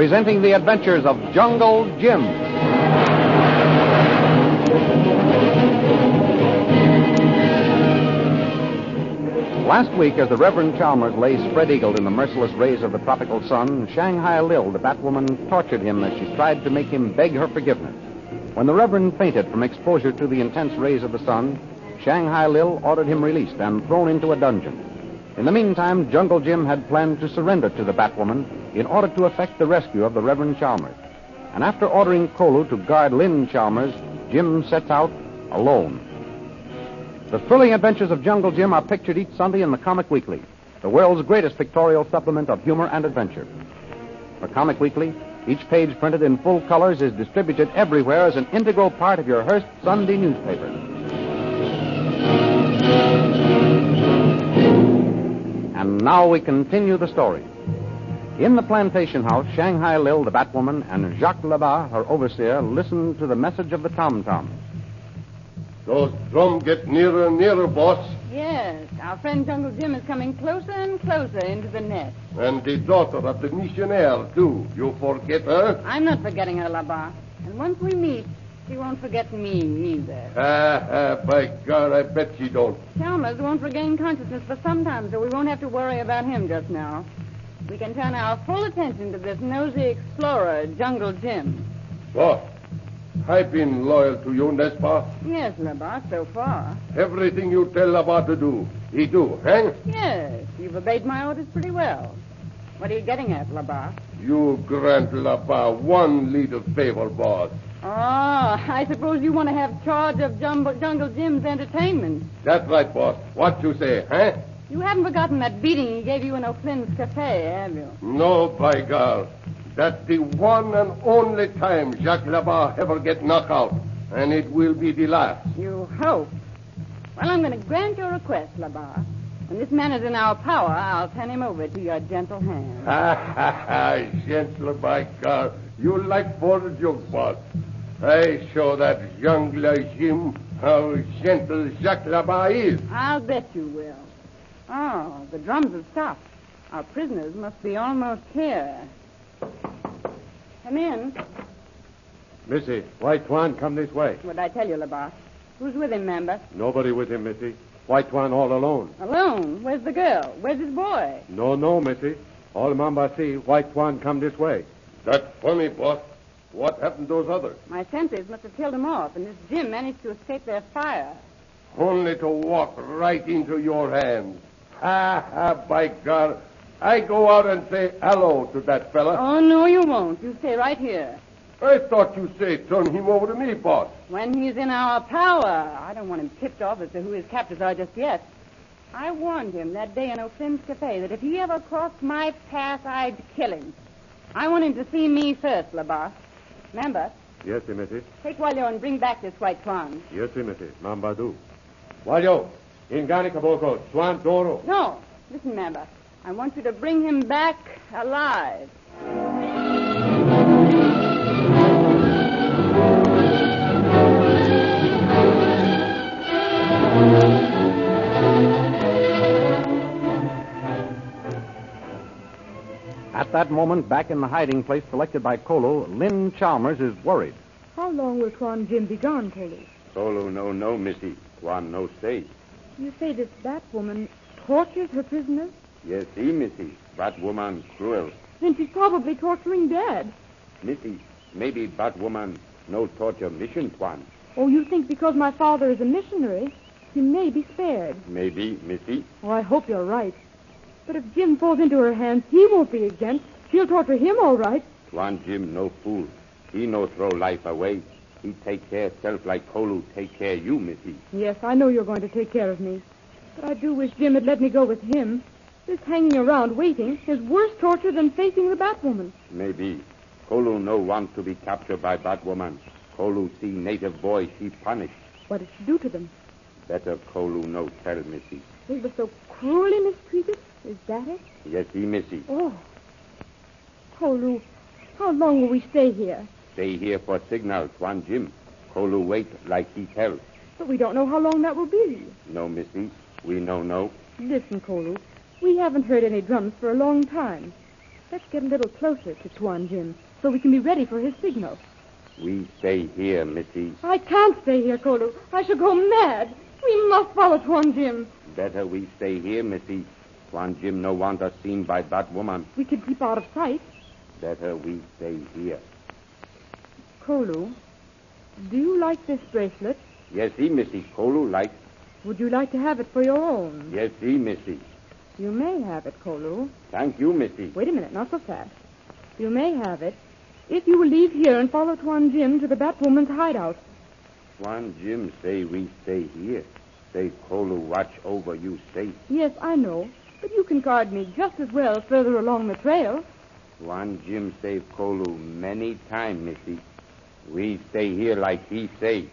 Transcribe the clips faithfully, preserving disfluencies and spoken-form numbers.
presenting the adventures of Jungle Jim. Last week, as the Reverend Chalmers lay spread-eagled in the merciless rays of the tropical sun, Shanghai Lil, the Batwoman, tortured him as she tried to make him beg her forgiveness. When the Reverend fainted from exposure to the intense rays of the sun, Shanghai Lil ordered him released and thrown into a dungeon. In the meantime, Jungle Jim had planned to surrender to the Batwoman in order to effect the rescue of the Reverend Chalmers. And after ordering Kolu to guard Lynn Chalmers, Jim sets out alone. The thrilling adventures of Jungle Jim are pictured each Sunday in the Comic Weekly, the world's greatest pictorial supplement of humor and adventure. For Comic Weekly, each page printed in full colors is distributed everywhere as an integral part of your Hearst Sunday newspaper. And now we continue the story. In the plantation house, Shanghai Lil, the Batwoman, and Jacques Labat, her overseer, listen to the message of the tom-tom. Those drums get nearer and nearer, boss. Yes, our friend Jungle Jim is coming closer and closer into the net. And the daughter of the missionaire, too. You forget her? I'm not forgetting her, Labat. And once we meet, she won't forget me either. Ah, ah, by God, I bet she don't. Chalmers won't regain consciousness for some time, so we won't have to worry about him just now. We can turn our full attention to this nosy explorer, Jungle Jim. Boss, I've been loyal to you, Nespa. Yes, Labat, so far. Everything you tell Labat to do, he do, eh? Yes, you've obeyed my orders pretty well. What are you getting at, Labat? You grant Labat one little favor, boss. Oh, I suppose you want to have charge of Jumbo, Jungle Jim's entertainment. That's right, boss. What you say, eh? You haven't forgotten that beating he gave you in O'Flynn's cafe, have you? No, by God. That's the one and only time Jacques Labat ever get knocked out. And it will be the last. You hope. Well, I'm going to grant your request, Labat. When this man is in our power, I'll turn him over to your gentle hand. Ha, ha, ha. Gentle, by God. You like for the joke, boss. I show that Jungle Jim how gentle Jacques Labat is. I'll bet you will. Oh, the drums have stopped. Our prisoners must be almost here. Come in. Missy, White Twan, come this way. What'd I tell you, Labat? Who's with him, member? Nobody with him, Missy. White Twan all alone. Alone? Where's the girl? Where's his boy? No, no, Missy. All Mamba see, White Twan come this way. That's funny, boss. What happened to those others? My sentries must have killed them off, and this Jim managed to escape their fire. Only to walk right into your hands. Ha, ha, by God. I go out and say hello to that fella. Oh, no, you won't. You stay right here. I thought you say turn him over to me, boss. When he's in our power. I don't want him tipped off as to who his captors are just yet. I warned him that day in O'Flynn's cafe that if he ever crossed my path, I'd kill him. I want him to see me first, Labat. Remember? Yes, Missy. Take Walyo and bring back this White Twan. Yes, Missy. Mamba do. Walyo, Ingani Kaboko, Twan Doro. No. Listen, member. I want you to bring him back alive. At that moment, back in the hiding place selected by Kolu, Lynn Chalmers is worried. How long will Twan Jim be gone, Kolu? Solo no no, Missy. Twan no stay. You say this Batwoman tortures her prisoners? Yes, see, Missy. Batwoman cruel. Then she's probably torturing Dad. Missy, maybe Batwoman no torture mission, Twan. Oh, you think because my father is a missionary, he may be spared? Maybe, Missy. Oh, I hope you're right. But if Jim falls into her hands, he won't be exempt. She'll torture him all right. Twan Jim no fool. He no throw life away. He take care self like Kolu take care you, Missy. Yes, I know you're going to take care of me. But I do wish Jim had let me go with him. This hanging around waiting is worse torture than facing the Batwoman. Maybe. Kolu no want to be captured by Batwoman. Kolu see native boy she punish. What did she do to them? Better Kolu no tell, Missy. They were so cruelly mistreated? Is that it? Yes, see, Missy. Oh. Kolu, how long will we stay here? Stay here for signal, Twan Jim. Kolu wait like he tell. But we don't know how long that will be. No, Missy. We no know. Listen, Kolu. We haven't heard any drums for a long time. Let's get a little closer to Tuan Jim so we can be ready for his signal. We stay here, Missy. I can't stay here, Kolu. I shall go mad. We must follow Tuan Jim. Better we stay here, Missy. Tuan Jim no want us seen by that woman. We can keep out of sight. Better we stay here. Kolu, do you like this bracelet? Yes, see, Missy. Kolu like. Would you like to have it for your own? Yes, see, Missy. You may have it, Kolu. Thank you, Missy. Wait a minute, not so fast. You may have it if you will leave here and follow Tuan Jim to the Batwoman's hideout. Tuan Jim say we stay here. Say Kolu watch over you safe. Yes, I know. But you can guard me just as well further along the trail. Tuan Jim save Kolu many times, Missy. We stay here like he say.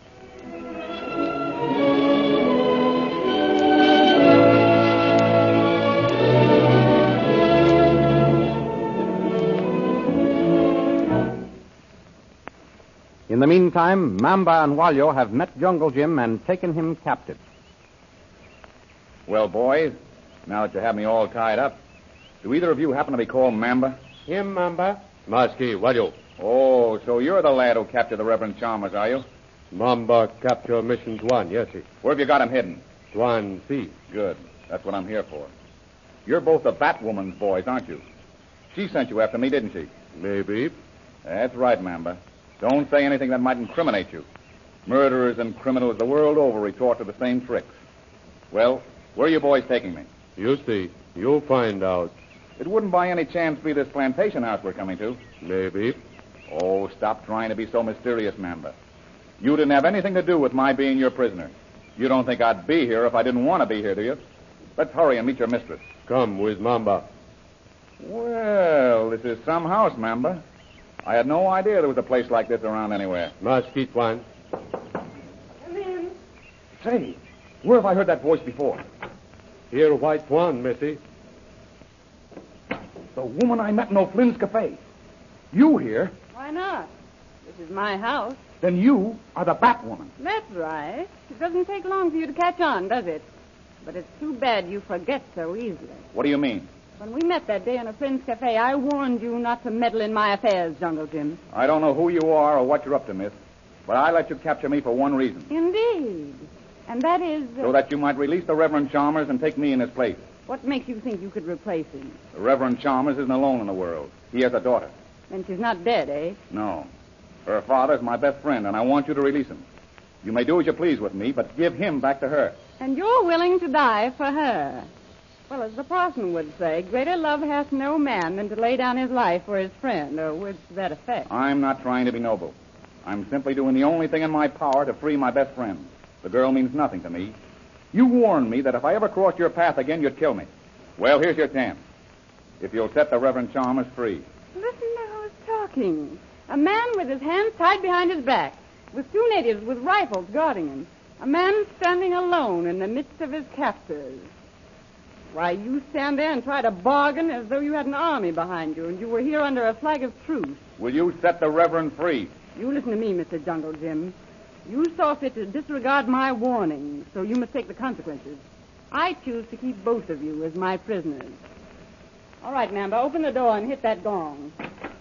In the meantime, Mamba and Walyo have met Jungle Jim and taken him captive. Well, boys, now that you have me all tied up, do either of you happen to be called Mamba? Him, Mamba. Maski, Walyo. Oh, so you're the lad who captured the Reverend Chalmers, are you? Mamba capture mission Tuan, yes, sir. Where have you got him hidden? Tuan, see. Good. That's what I'm here for. You're both the Batwoman's boys, aren't you? She sent you after me, didn't she? Maybe. That's right, Mamba. Don't say anything that might incriminate you. Murderers and criminals the world over retort to the same tricks. Well, where are you boys taking me? You see. You'll find out. It wouldn't by any chance be this plantation house we're coming to. Maybe. Oh, stop trying to be so mysterious, Mamba. You didn't have anything to do with my being your prisoner. You don't think I'd be here if I didn't want to be here, do you? Let's hurry and meet your mistress. Come with Mamba. Well, this is some house, Mamba. I had no idea there was a place like this around anywhere. Maski, Tuan. Come in. Say, where have I heard that voice before? Here, White Tuan, Missy. The woman I met in O'Flynn's cafe. You here? Why not? This is my house. Then you are the Batwoman. That's right. It doesn't take long for you to catch on, does it? But it's too bad you forget so easily. What do you mean? When we met that day in a friend's cafe, I warned you not to meddle in my affairs, Jungle Jim. I don't know who you are or what you're up to, miss, but I let you capture me for one reason. Indeed. And that is... Uh, So that you might release the Reverend Chalmers and take me in his place. What makes you think you could replace him? The Reverend Chalmers isn't alone in the world. He has a daughter. And she's not dead, eh? No. Her father's my best friend, and I want you to release him. You may do as you please with me, but give him back to her. And you're willing to die for her. Well, as the parson would say, greater love hath no man than to lay down his life for his friend, or words to that effect. I'm not trying to be noble. I'm simply doing the only thing in my power to free my best friend. The girl means nothing to me. You warned me that if I ever crossed your path again, you'd kill me. Well, here's your chance. If you'll set the Reverend Chalmers free. Listen to who's talking. A man with his hands tied behind his back, with two natives with rifles guarding him. A man standing alone in the midst of his captors. Why, you stand there and try to bargain as though you had an army behind you and you were here under a flag of truce. Will you set the Reverend free? You listen to me, Mister Jungle Jim. You saw fit to disregard my warning, so you must take the consequences. I choose to keep both of you as my prisoners. All right, Mamba, open the door and hit that gong.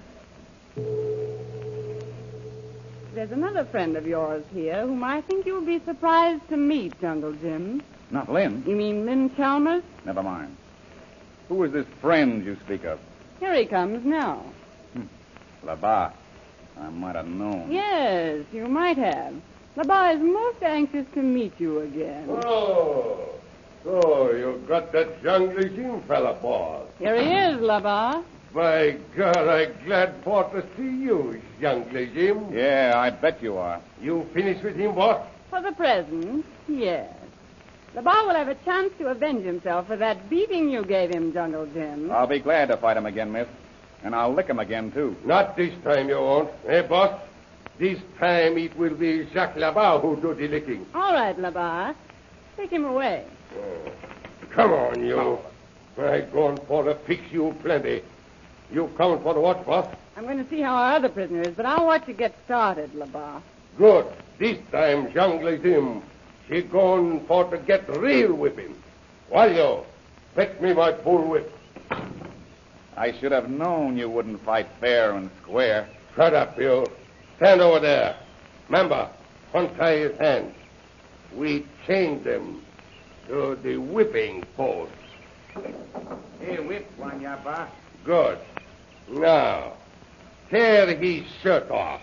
There's another friend of yours here whom I think you'll be surprised to meet, Jungle Jim. Not Lynn. You mean Lynn Chalmers? Never mind. Who is this friend you speak of? Here he comes now. Labar. I might have known. Yes, you might have. Labar is most anxious to meet you again. Oh, so you got that Jungle Jim fella, boss. Here he is, Labar. By God, I'm glad for to see you, Jungle Jim. Yeah, I bet you are. You finished with him, boss? For the present, yes. Labar will have a chance to avenge himself for that beating you gave him, Jungle Jim. I'll be glad to fight him again, miss. And I'll lick him again, too. Not this time you won't, eh, boss? This time it will be Jacques Labar who do the licking. All right, Labar. Take him away. Oh. Come on, you. I'm going for to fix you plenty. You coming for the what, boss? I'm going to see how our other prisoner is, but I'll watch you get started, Labar. Good. This time, Jungle Jim, she going for to get real with him. Walyo, fetch me my bull whip. I should have known you wouldn't fight fair and square. Shut up, you. Stand over there. Remember, untie his hands. We chained them to the whipping post. Hey, whip, Wanyapa. Good. Now, tear his shirt off.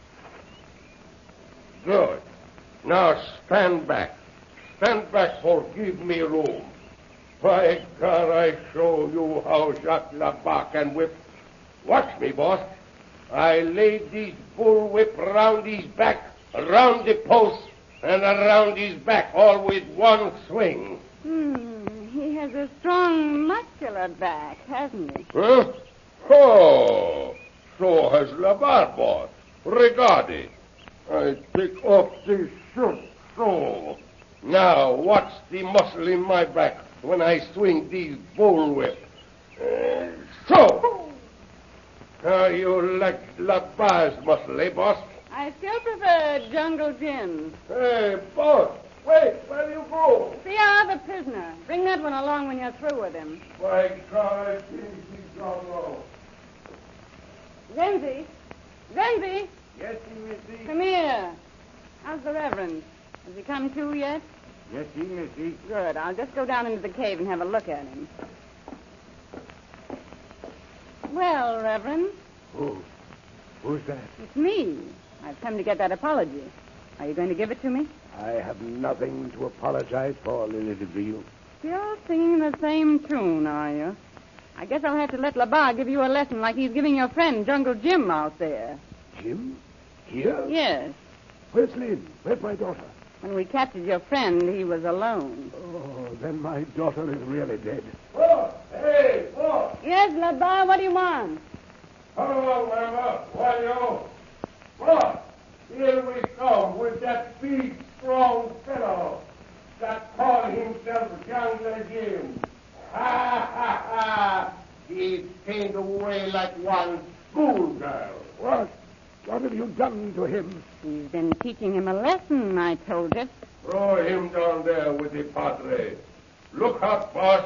Good. Now stand back. Stand back or give me room. By God, I show you how Jacques Labarre can whip. Watch me, boss. I laid this bull whip around his back, around the post, and around his back, all with one swing. Hmm, he has a strong, muscular back, hasn't he? Huh? Oh, so has Labarre, boss. Regard it. I take off this shirt, so. Now, watch the muscle in my back when I swing this bull whip. Uh, so. How you like Labarre's muscle, eh, boss? I still prefer Jungle Jim. Hey, boss, wait, where do you go? See our other prisoner. Bring that one along when you're through with him. By God, I think he's gone wrong. Zenzi! Zenzi! Yes, Missy. Come here. How's the Reverend? Has he come to yet? Yes, Missy. Good. I'll just go down into the cave and have a look at him. Well, Reverend, Who? Who's that? it's me. I've come to get that apology. Are you going to give it to me? I have nothing to apologize for, Lily DeVille. Still singing the same tune, are you? I guess I'll have to let Labarre give you a lesson like he's giving your friend Jungle Jim out there. Jim? Here? Yes. Where's Lynn? Where's my daughter? When we captured your friend, he was alone. Oh, then my daughter is really dead. Oh, hey, boss! Yes, Labarre, what do you want? Come along, Mama. Why, you? Boss, here we come with that big, strong fellow that called himself Jungle Jim. Ha, ha, ha! He came away like one schoolgirl. What? What have you done to him? He's been teaching him a lesson, I told you. Throw him down there with the padre. Look out, boss.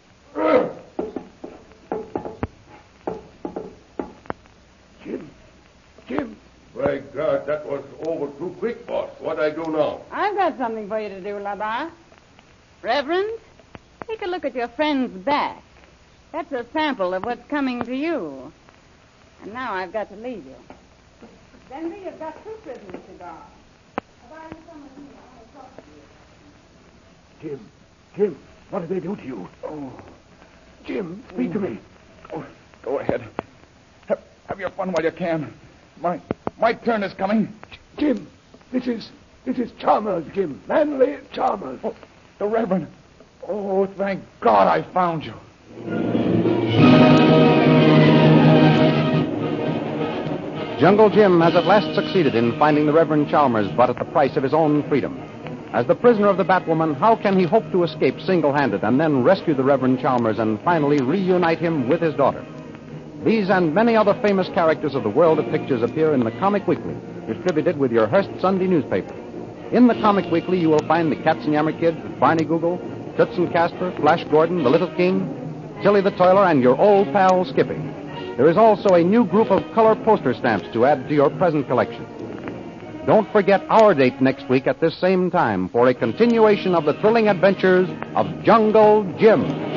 Jim. Jim. By God, that was over too quick, boss. What I do now? I've got something for you to do, Labarre. Reverend, take a look at your friend's back. That's a sample of what's coming to you. And now I've got to leave you. Denby, you've got two prisoners to guard. If I was some of you, I would talk to you. Jim. Jim, what did they do to you? Oh. Jim, speak to me. Go, go ahead. Have, have your fun while you can. My my turn is coming. Jim, this is this is Chalmers, Jim. Manly Chalmers. Oh, the Reverend. Oh, thank God I found you. Jungle Jim has at last succeeded in finding the Reverend Chalmers, but at the price of his own freedom. As the prisoner of the Batwoman, how can he hope to escape single-handed and then rescue the Reverend Chalmers and finally reunite him with his daughter? These and many other famous characters of the world of pictures appear in the Comic Weekly, distributed with your Hearst Sunday newspaper. In the Comic Weekly, you will find the Katzenjammer Kid, Barney Google, Toots and Casper, Flash Gordon, the Little King, Tilly the Toiler, and your old pal Skippy. There is also a new group of color poster stamps to add to your present collection. Don't forget our date next week at this same time for a continuation of the thrilling adventures of Jungle Jim.